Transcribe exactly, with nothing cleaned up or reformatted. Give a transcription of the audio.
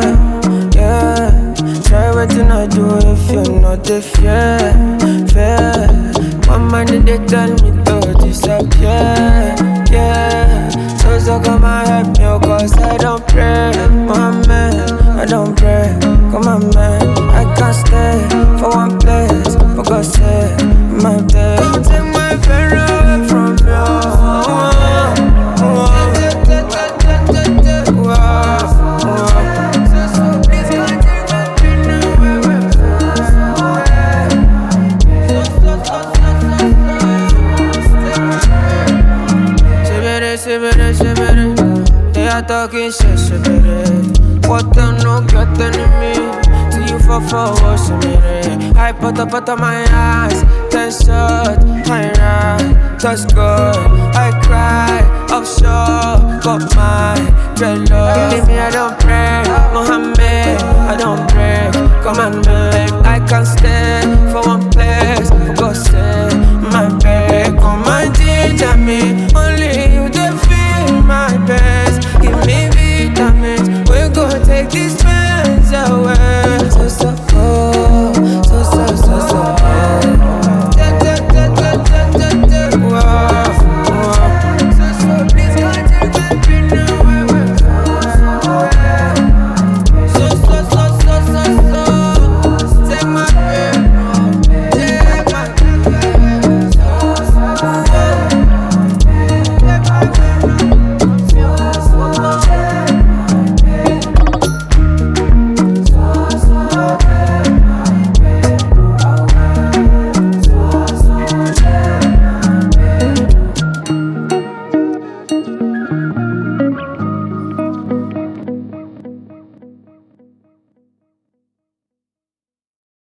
yeah. Try what you not do if you're not the fear, fear. My mind they tell me to disappear, yeah. So so come and help me, oh, cause I don't pray, my man, I don't pray. Come on man, I can't stay for one place, for God's sake, my day. Don't take my pain away from you. They are talking shit, shit, what them no get enemy. Till you fall for what's in I put up out of my eyes, ten shots, my right, touch good. I cry, offshore, got my dreadlocks. Believe me, I don't pray, Mohammed, I don't break commandment. I can't stay for one place, for God's sake, my baby. Come and ginger me, only you dey feel my best. Give me vitamins, we go take these pains away.